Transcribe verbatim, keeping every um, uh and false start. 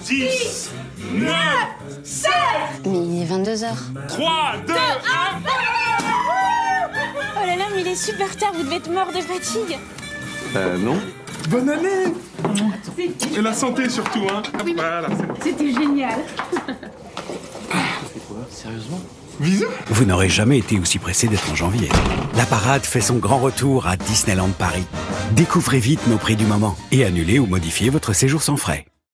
dix, neuf, sept, Mais il est vingt-deux heures. trois, deux, un... Oh là là, mais il est super tard, vous devez être mort de fatigue. Euh, non. Bonne année. Et la santé surtout, hein. Oui, voilà, c'est bon. C'était génial. Sérieusement? Bisous. Vous n'aurez jamais été aussi pressé d'être en janvier. La parade fait son grand retour à Disneyland Paris. Découvrez vite nos prix du moment et annulez ou modifiez votre séjour sans frais.